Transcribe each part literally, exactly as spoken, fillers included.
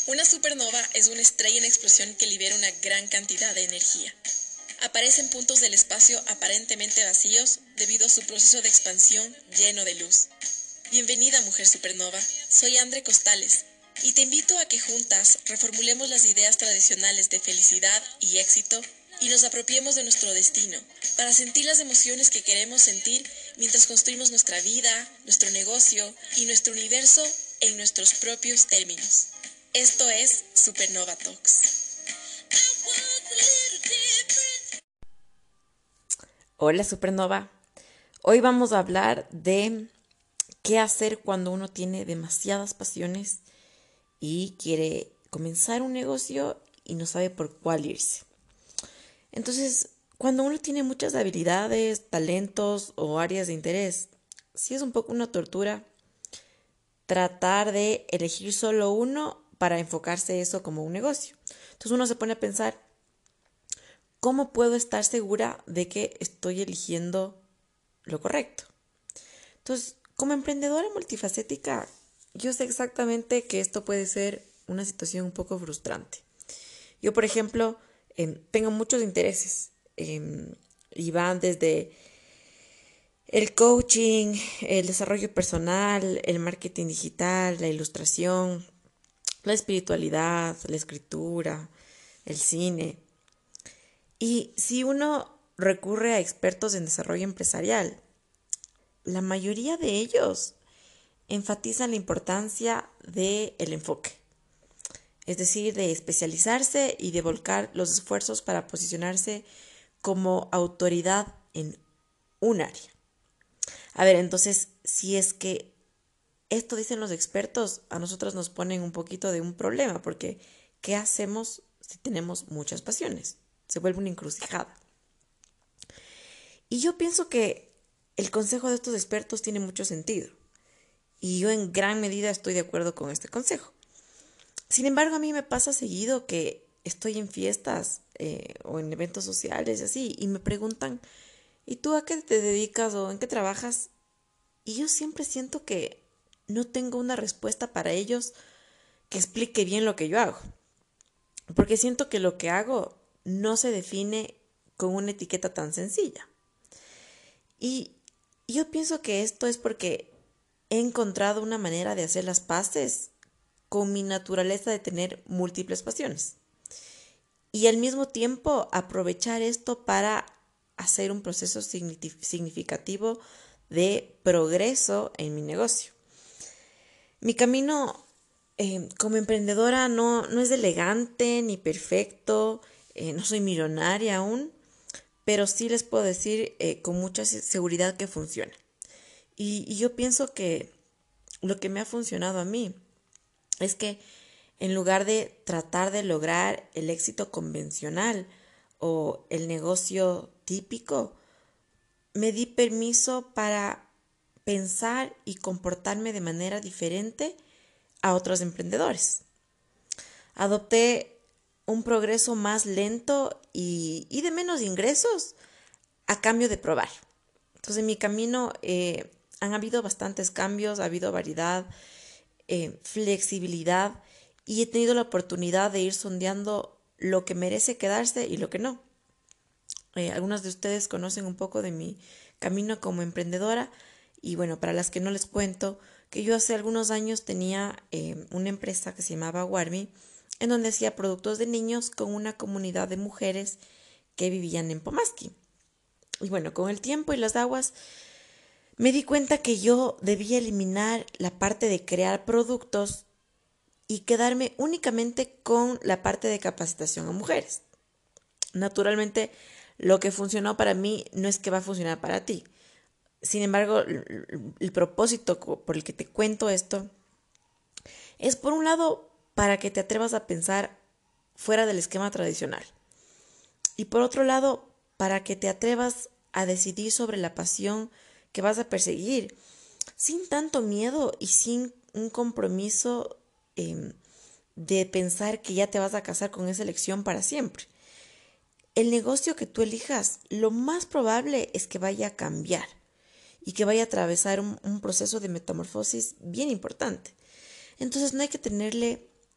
Una supernova es una estrella en explosión que libera una gran cantidad de energía. Aparece en puntos del espacio aparentemente vacíos debido a su proceso de expansión lleno de luz. Bienvenida, mujer supernova. Soy Andre Costales y te invito a que juntas reformulemos las ideas tradicionales de felicidad y éxito y nos apropiemos de nuestro destino para sentir las emociones que queremos sentir mientras construimos nuestra vida, nuestro negocio y nuestro universo en nuestros propios términos. Esto es Supernova Talks. Hola Supernova, hoy vamos a hablar de qué hacer cuando uno tiene demasiadas pasiones y quiere comenzar un negocio y no sabe por cuál irse. Entonces, cuando uno tiene muchas habilidades, talentos o áreas de interés, sí es un poco una tortura tratar de elegir solo uno para enfocarse eso como un negocio. Entonces uno se pone a pensar, ¿cómo puedo estar segura de que estoy eligiendo lo correcto? Entonces, como emprendedora multifacética, yo sé exactamente que esto puede ser una situación un poco frustrante. Yo, por ejemplo, eh, tengo muchos intereses eh, y van desde el coaching, el desarrollo personal, el marketing digital, la ilustración, la espiritualidad, la escritura, el cine. Y si uno recurre a expertos en desarrollo empresarial, la mayoría de ellos enfatizan la importancia del enfoque, es decir, de especializarse y de volcar los esfuerzos para posicionarse como autoridad en un área. A ver, entonces, si es que esto dicen los expertos, a nosotros nos ponen un poquito de un problema, porque ¿qué hacemos si tenemos muchas pasiones? Se vuelve una encrucijada. Y yo pienso que el consejo de estos expertos tiene mucho sentido. Y yo en gran medida estoy de acuerdo con este consejo. Sin embargo, a mí me pasa seguido que estoy en fiestas eh, o en eventos sociales y así, y me preguntan, ¿y tú a qué te dedicas o en qué trabajas? Y yo siempre siento que no tengo una respuesta para ellos que explique bien lo que yo hago. Porque siento que lo que hago no se define con una etiqueta tan sencilla. Y yo pienso que esto es porque he encontrado una manera de hacer las paces con mi naturaleza de tener múltiples pasiones. Y al mismo tiempo aprovechar esto para hacer un proceso significativo de progreso en mi negocio. Mi camino eh, como emprendedora no, no es elegante ni perfecto, eh, no soy millonaria aún, pero sí les puedo decir eh, con mucha seguridad que funciona. Y, y yo pienso que lo que me ha funcionado a mí es que en lugar de tratar de lograr el éxito convencional o el negocio típico, me di permiso para pensar y comportarme de manera diferente a otros emprendedores. Adopté un progreso más lento y, y de menos ingresos a cambio de probar. Entonces, en mi camino eh, han habido bastantes cambios, ha habido variedad, eh, flexibilidad y he tenido la oportunidad de ir sondeando lo que merece quedarse y lo que no. Eh, algunos de ustedes conocen un poco de mi camino como emprendedora y bueno, para las que no les cuento, que yo hace algunos años tenía eh, una empresa que se llamaba Warmi, en donde hacía productos de niños con una comunidad de mujeres que vivían en Pomaski. Y bueno, con el tiempo y las aguas me di cuenta que yo debía eliminar la parte de crear productos y quedarme únicamente con la parte de capacitación a mujeres. Naturalmente, lo que funcionó para mí no es que va a funcionar para ti. Sin embargo, el propósito por el que te cuento esto es, por un lado, para que te atrevas a pensar fuera del esquema tradicional. Y por otro lado, para que te atrevas a decidir sobre la pasión que vas a perseguir, sin tanto miedo y sin un compromiso eh, de pensar que ya te vas a casar con esa elección para siempre. El negocio que tú elijas, lo más probable es que vaya a cambiar y que vaya a atravesar un, un proceso de metamorfosis bien importante. Entonces no hay que tenerle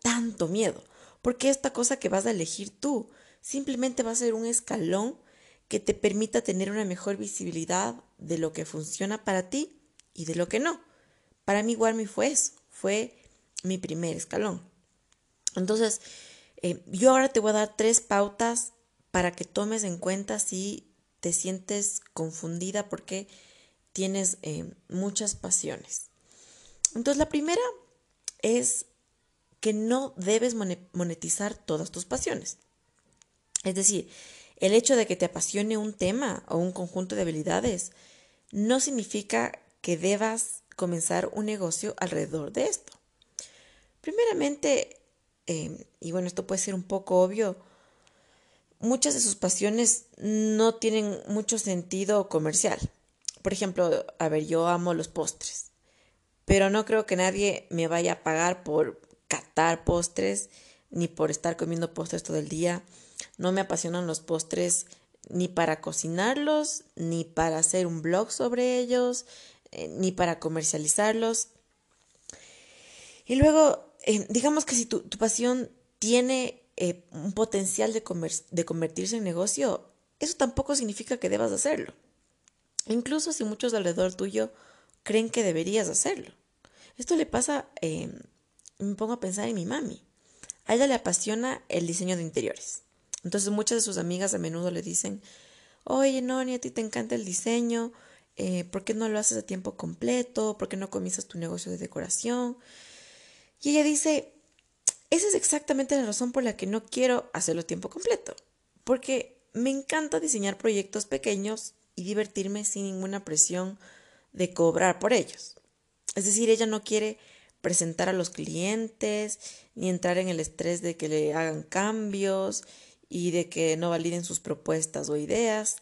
tanto miedo, porque esta cosa que vas a elegir tú simplemente va a ser un escalón que te permita tener una mejor visibilidad de lo que funciona para ti y de lo que no. Para mí Warmy fue eso, fue mi primer escalón. Entonces, eh, yo ahora te voy a dar tres pautas para que tomes en cuenta si te sientes confundida porque tienes eh, muchas pasiones. Entonces, la primera es que no debes monetizar todas tus pasiones. Es decir, el hecho de que te apasione un tema o un conjunto de habilidades no significa que debas comenzar un negocio alrededor de esto. Primeramente, eh, y bueno, esto puede ser un poco obvio, muchas de sus pasiones no tienen mucho sentido comercial. Por ejemplo, a ver, yo amo los postres, pero no creo que nadie me vaya a pagar por catar postres, ni por estar comiendo postres todo el día. No me apasionan los postres ni para cocinarlos, ni para hacer un blog sobre ellos, eh, ni para comercializarlos. Y luego, eh, digamos que si tu, tu pasión tiene eh, un potencial de, comer- de convertirse en negocio, eso tampoco significa que debas hacerlo. Incluso si muchos alrededor tuyo creen que deberías hacerlo. Esto le pasa, eh, me pongo a pensar en mi mami. A ella le apasiona el diseño de interiores. Entonces muchas de sus amigas a menudo le dicen, oye, no, ni a ti te encanta el diseño, eh, ¿por qué no lo haces a tiempo completo? ¿Por qué no comienzas tu negocio de decoración? Y ella dice, esa es exactamente la razón por la que no quiero hacerlo a tiempo completo, porque me encanta diseñar proyectos pequeños y divertirme sin ninguna presión de cobrar por ellos. Es decir, ella no quiere presentar a los clientes ni entrar en el estrés de que le hagan cambios y de que no validen sus propuestas o ideas.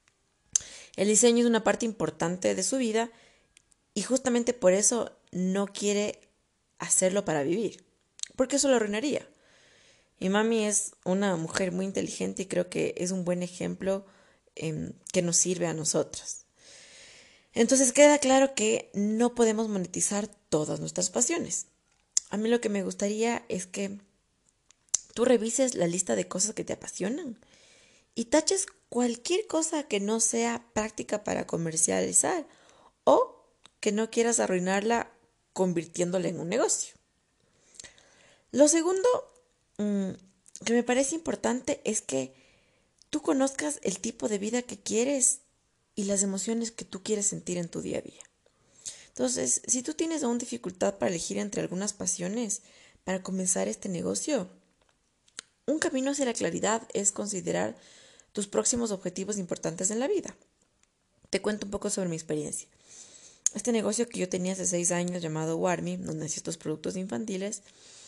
El diseño es una parte importante de su vida y justamente por eso no quiere hacerlo para vivir, porque eso lo arruinaría. Mi mami es una mujer muy inteligente y creo que es un buen ejemplo eh, que nos sirve a nosotras. Entonces queda claro que no podemos monetizar todas nuestras pasiones. A mí lo que me gustaría es que tú revises la lista de cosas que te apasionan y taches cualquier cosa que no sea práctica para comercializar o que no quieras arruinarla convirtiéndola en un negocio. Lo segundo mmm, que me parece importante es que tú conozcas el tipo de vida que quieres y las emociones que tú quieres sentir en tu día a día. Entonces, si tú tienes aún dificultad para elegir entre algunas pasiones para comenzar este negocio, un camino hacia la claridad es considerar tus próximos objetivos importantes en la vida. Te cuento un poco sobre mi experiencia. Este negocio que yo tenía hace seis años llamado Warmy, donde hacía estos productos infantiles,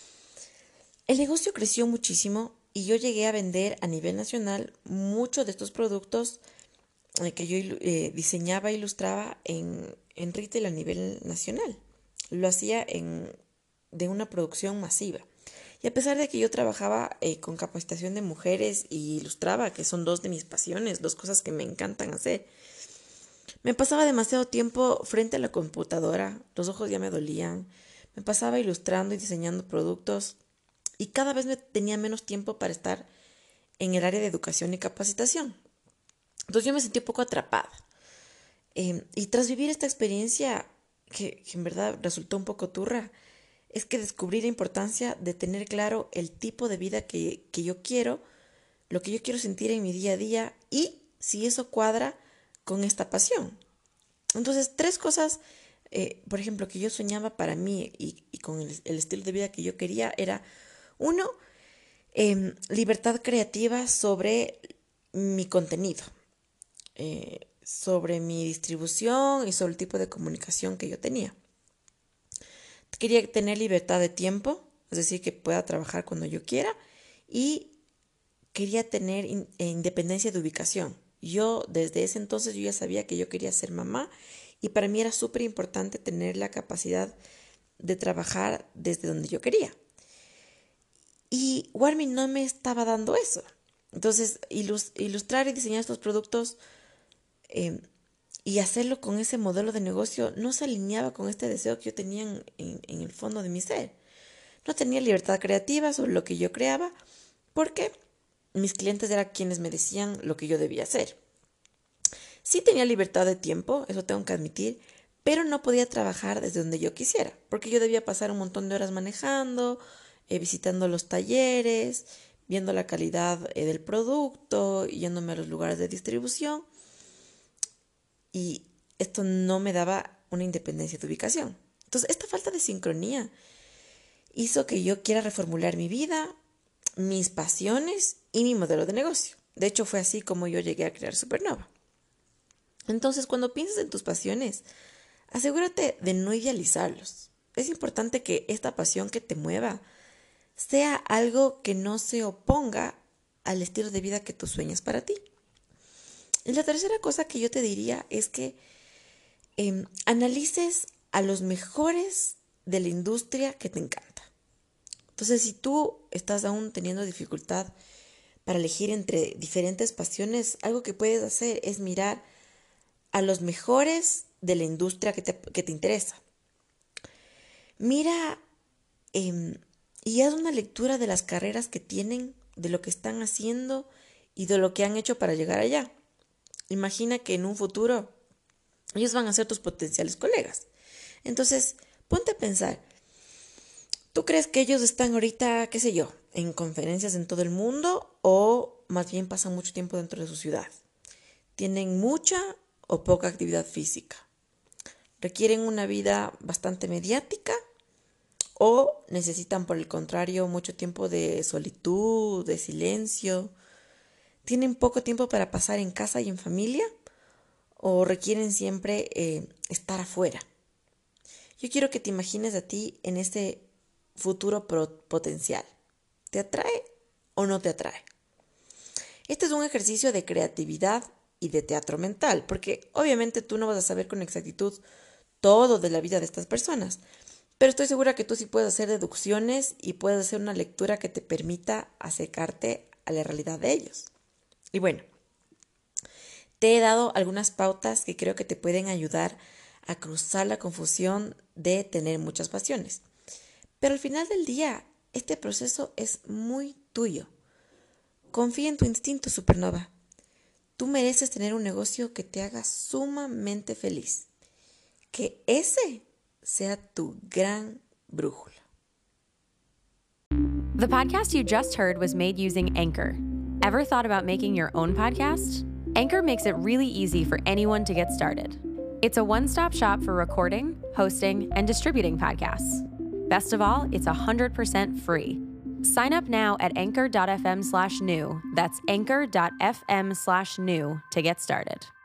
el negocio creció muchísimo y yo llegué a vender a nivel nacional muchos de estos productos eh, que yo eh, diseñaba e ilustraba en, en retail a nivel nacional. Lo hacía en, de una producción masiva. Y a pesar de que yo trabajaba eh, con capacitación de mujeres y ilustraba, que son dos de mis pasiones, dos cosas que me encantan hacer, me pasaba demasiado tiempo frente a la computadora, los ojos ya me dolían, me pasaba ilustrando y diseñando productos y cada vez me tenía menos tiempo para estar en el área de educación y capacitación. Entonces yo me sentí un poco atrapada. Eh, y tras vivir esta experiencia, que, que en verdad resultó un poco turra, es que descubrí la importancia de tener claro el tipo de vida que, que yo quiero, lo que yo quiero sentir en mi día a día y si eso cuadra con esta pasión. Entonces, tres cosas, eh, por ejemplo, que yo soñaba para mí y, y con el, el estilo de vida que yo quería era, uno, eh, libertad creativa sobre mi contenido, eh, sobre mi distribución y sobre el tipo de comunicación que yo tenía. Quería tener libertad de tiempo, es decir, que pueda trabajar cuando yo quiera y quería tener in, eh, independencia de ubicación. Yo desde ese entonces yo ya sabía que yo quería ser mamá y para mí era súper importante tener la capacidad de trabajar desde donde yo quería. Y Warmy no me estaba dando eso. Entonces, ilustrar y diseñar estos productos eh, y hacerlo con ese modelo de negocio no se alineaba con este deseo que yo tenía en, en, en el fondo de mi ser. No tenía libertad creativa sobre lo que yo creaba porque mis clientes eran quienes me decían lo que yo debía hacer. Sí tenía libertad de tiempo, eso tengo que admitir, pero no podía trabajar desde donde yo quisiera, porque yo debía pasar un montón de horas manejando, eh, visitando los talleres, viendo la calidad eh, del producto, yéndome a los lugares de distribución, y esto no me daba una independencia de ubicación. Entonces, esta falta de sincronía hizo que yo quiera reformular mi vida, mis pasiones y mi modelo de negocio. De hecho, fue así como yo llegué a crear Supernova. Entonces, cuando piensas en tus pasiones, asegúrate de no idealizarlos. Es importante que esta pasión que te mueva sea algo que no se oponga al estilo de vida que tú sueñas para ti. Y la tercera cosa que yo te diría es que eh, analices a los mejores de la industria que te encanta. Entonces, si tú estás aún teniendo dificultad para elegir entre diferentes pasiones, algo que puedes hacer es mirar a los mejores de la industria que te, que te interesa. Mira eh, y haz una lectura de las carreras que tienen, de lo que están haciendo y de lo que han hecho para llegar allá. Imagina que en un futuro ellos van a ser tus potenciales colegas. Entonces, ponte a pensar, ¿tú crees que ellos están ahorita, qué sé yo, en conferencias en todo el mundo o más bien pasan mucho tiempo dentro de su ciudad? ¿Tienen mucha o poca actividad física? ¿Requieren una vida bastante mediática o necesitan, por el contrario, mucho tiempo de solitud, de silencio? ¿Tienen poco tiempo para pasar en casa y en familia o requieren siempre eh, estar afuera? Yo quiero que te imagines a ti en ese futuro potencial. ¿Te atrae o no te atrae? Este es un ejercicio de creatividad y de teatro mental, porque obviamente tú no vas a saber con exactitud todo de la vida de estas personas, pero estoy segura que tú sí puedes hacer deducciones y puedes hacer una lectura que te permita acercarte a la realidad de ellos. Y bueno, te he dado algunas pautas que creo que te pueden ayudar a cruzar la confusión de tener muchas pasiones. Pero al final del día, este proceso es muy tuyo. Confía en tu instinto, Supernova. Tú mereces tener un negocio que te haga sumamente feliz. Que ese sea tu gran brújula. The podcast you just heard was made using Anchor. Ever thought about making your own podcast? Anchor makes it really easy for anyone to get started. It's a one-stop shop for recording, hosting, and distributing podcasts. Best of all, it's one hundred percent free. Sign up now at anchor.fm slash new. That's anchor.fm slash new to get started.